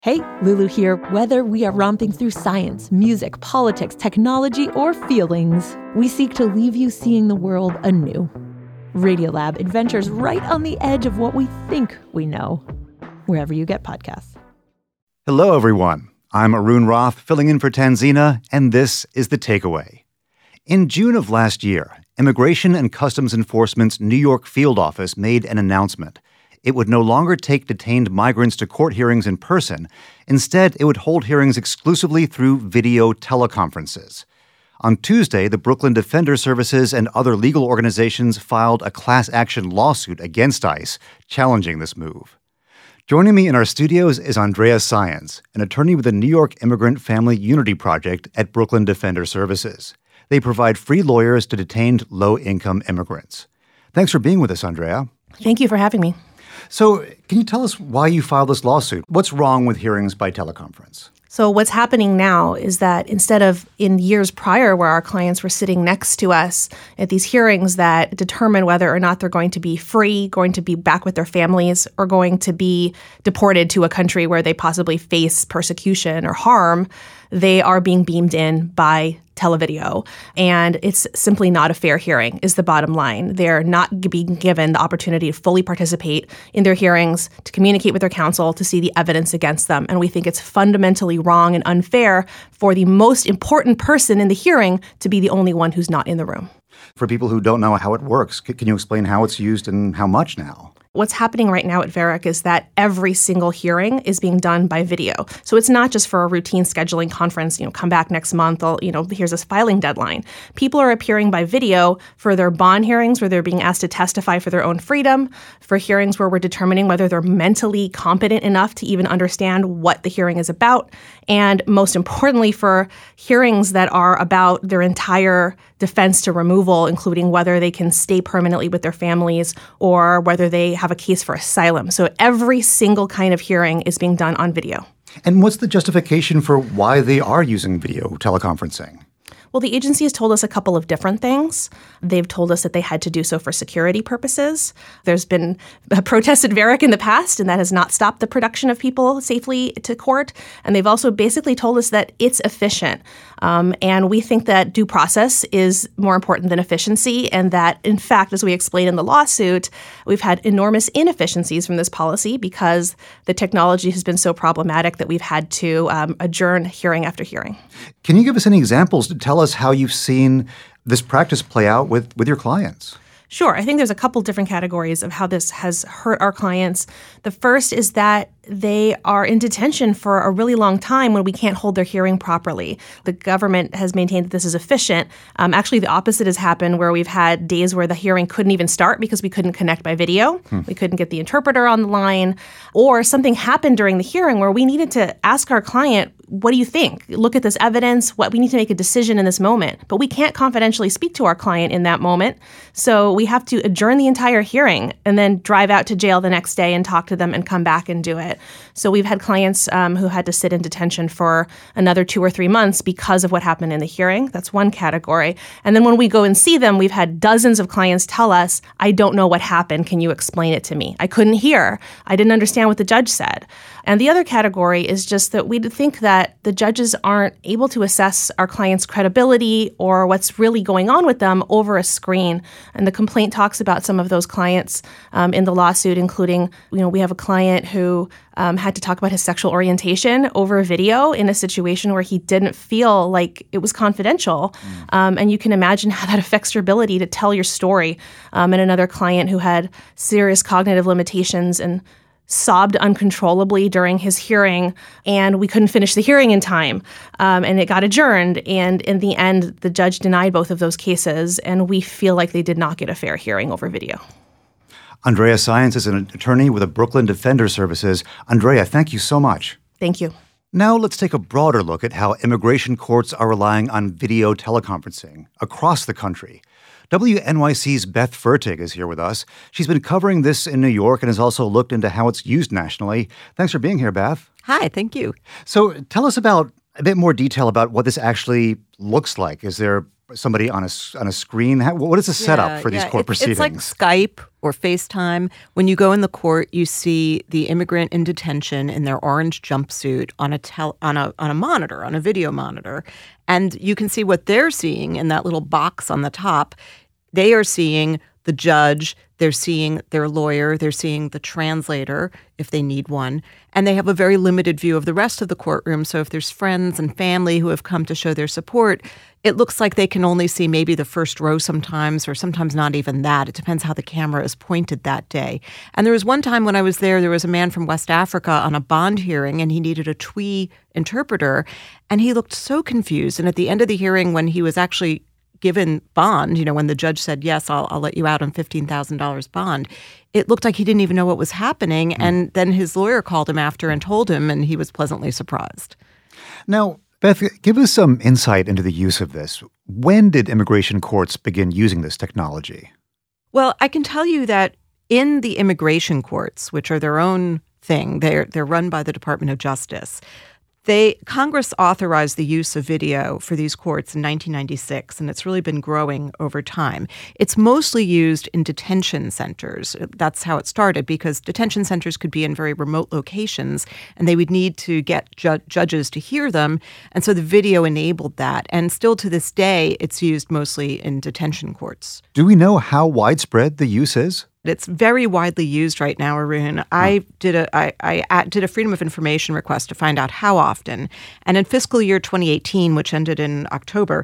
Hey, Lulu here. Whether we are romping through science, music, politics, technology, or feelings, we seek to leave you seeing the world anew. Radiolab adventures right on the edge of what we think we know, wherever you get podcasts. Hello, everyone. I'm Arun Roth, filling in for Tanzina, and this is The Takeaway. In June of last year, Immigration and Customs Enforcement's New York field office made an announcement. It would no longer take detained migrants to court hearings in person. Instead, it would hold hearings exclusively through video teleconferences. On Tuesday, the Brooklyn Defender Services and other legal organizations filed a class action lawsuit against ICE, challenging this move. Joining me in our studios is Andrea Saenz, an attorney with the New York Immigrant Family Unity Project at Brooklyn Defender Services. They provide free lawyers to detained low-income immigrants. Thanks for being with us, Andrea. Thank you for having me. So, can you tell us why you filed this lawsuit? What's wrong with hearings by teleconference? So what's happening now is that instead of in years prior where our clients were sitting next to us at these hearings that determine whether or not they're going to be free, going to be back with their families, or going to be deported to a country where they possibly face persecution or harm, they are being beamed in by televideo. And it's simply not a fair hearing, is the bottom line. They're not being given the opportunity to fully participate in their hearings, to communicate with their counsel, to see the evidence against them. And we think it's fundamentally wrong and unfair for the most important person in the hearing to be the only one who's not in the room. For people who don't know how it works, can you explain how it's used and how much now? What's happening right now at VERIC is that every single hearing is being done by video. So it's not just for a routine scheduling conference, come back next month, here's this filing deadline. People are appearing by video for their bond hearings where they're being asked to testify for their own freedom, for hearings where we're determining whether they're mentally competent enough to even understand what the hearing is about, and most importantly, for hearings that are about their entire defense to removal, including whether they can stay permanently with their families or whether they have a case for asylum. So every single kind of hearing is being done on video. And what's the justification for why they are using video teleconferencing? Well, the agency has told us a couple of different things. They've told us that they had to do so for security purposes. There's been a protest at VERIC in the past, and that has not stopped the production of people safely to court. And they've also basically told us that it's efficient. And we think that due process is more important than efficiency, and that, in fact, as we explain in the lawsuit, we've had enormous inefficiencies from this policy because the technology has been so problematic that we've had to adjourn hearing after hearing. Can you give us any examples to tell us how you've seen this practice play out with your clients? Sure. I think there's a couple different categories of how this has hurt our clients. The first is that they are in detention for a really long time when we can't hold their hearing properly. The government has maintained that this is efficient. Actually, the opposite has happened where we've had days where the hearing couldn't even start because we couldn't connect by video. We couldn't get the interpreter on the line. Or something happened during the hearing where we needed to ask our client, what do you think? Look at this evidence. We need to make a decision in this moment. But we can't confidentially speak to our client in that moment. So we have to adjourn the entire hearing and then drive out to jail the next day and talk to them and come back and do it. So we've had clients who had to sit in detention for another 2 or 3 months because of what happened in the hearing. That's one category. And then when we go and see them, we've had dozens of clients tell us, I don't know what happened. Can you explain it to me? I couldn't hear. I didn't understand what the judge said. And the other category is just that we think that the judges aren't able to assess our clients' credibility or what's really going on with them over a screen. And the complaint talks about some of those clients in the lawsuit, including, we have a client who had to talk about his sexual orientation over video in a situation where he didn't feel like it was confidential. And you can imagine how that affects your ability to tell your story. And another client who had serious cognitive limitations and sobbed uncontrollably during his hearing, and we couldn't finish the hearing in time, and it got adjourned. And in the end, the judge denied both of those cases, and we feel like they did not get a fair hearing over video. Andrea Saenz is an attorney with the Brooklyn Defender Services. Andrea, thank you so much. Thank you. Now let's take a broader look at how immigration courts are relying on video teleconferencing across the country. WNYC's Beth Fertig is here with us. She's been covering this in New York and has also looked into how it's used nationally. Thanks for being here, Beth. Hi, thank you. So tell us about a bit more detail about what this actually looks like? Is there somebody on a screen? What is the setup for these court proceedings? It's like Skype or FaceTime. When you go in the court, you see the immigrant in detention in their orange jumpsuit on a monitor, on a video monitor, and you can see what they're seeing in that little box on the top. They are seeing the judge, they're seeing their lawyer, they're seeing the translator if they need one, and they have a very limited view of the rest of the courtroom. So if there's friends and family who have come to show their support, it looks like they can only see maybe the first row sometimes, or sometimes not even that. It depends how the camera is pointed that day. And there was one time when I was there was a man from West Africa on a bond hearing, and he needed a Twi interpreter, and he looked so confused. And at the end of the hearing, when he was actually given bond, when the judge said, yes, I'll let you out on $15,000 bond, it looked like he didn't even know what was happening. And then his lawyer called him after and told him, and he was pleasantly surprised. Now, Beth, give us some insight into the use of this. When did immigration courts begin using this technology? Well, I can tell you that in the immigration courts, which are their own thing, they're run by the Department of Justice, Congress authorized the use of video for these courts in 1996, and it's really been growing over time. It's mostly used in detention centers. That's how it started, because detention centers could be in very remote locations, and they would need to get judges to hear them, and so the video enabled that. And still to this day, it's used mostly in detention courts. Do we know how widespread the use is? It's very widely used right now, Arun. I did a Freedom of Information request to find out how often. And in fiscal year 2018, which ended in October,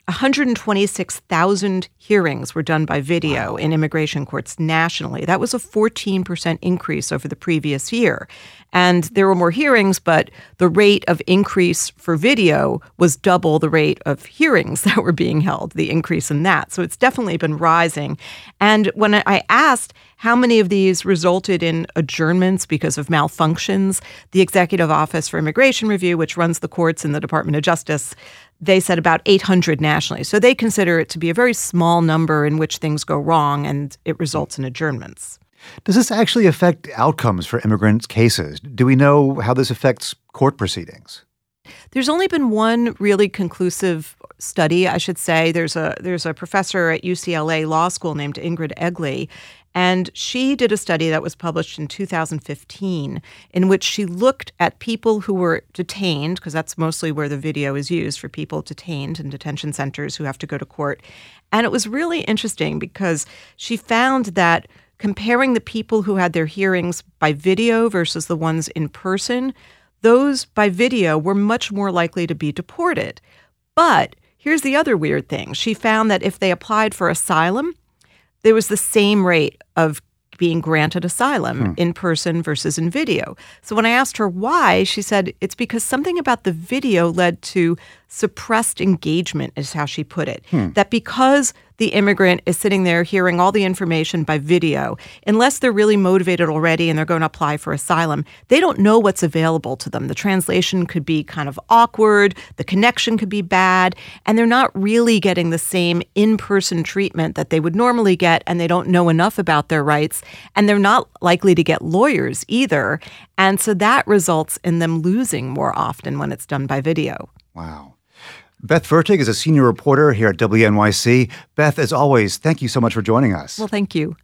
126,000 hearings were done by video in immigration courts nationally. That was a 14% increase over the previous year. And there were more hearings, but the rate of increase for video was double the rate of hearings that were being held, the increase in that. So it's definitely been rising. And when I asked how many of these resulted in adjournments because of malfunctions, the Executive Office for Immigration Review, which runs the courts in the Department of Justice, they said about 800 nationally. So they consider it to be a very small number in which things go wrong and it results in adjournments. Does this actually affect outcomes for immigrants' cases? Do we know how this affects court proceedings? There's only been one really conclusive study, I should say. There's a professor at UCLA Law School named Ingrid Egley, and she did a study that was published in 2015 in which she looked at people who were detained, because that's mostly where the video is used, for people detained in detention centers who have to go to court. And it was really interesting because she found that comparing the people who had their hearings by video versus the ones in person, those by video were much more likely to be deported. But here's the other weird thing. She found that if they applied for asylum, there was the same rate of being granted asylum in person versus in video. So when I asked her why, she said it's because something about the video led to suppressed engagement, is how she put it. That because the immigrant is sitting there hearing all the information by video, unless they're really motivated already and they're going to apply for asylum, they don't know what's available to them. The translation could be kind of awkward, the connection could be bad, and they're not really getting the same in-person treatment that they would normally get, and they don't know enough about their rights, and they're not likely to get lawyers either. And so that results in them losing more often when it's done by video. Wow. Beth Fertig is a senior reporter here at WNYC. Beth, as always, thank you so much for joining us. Well, thank you.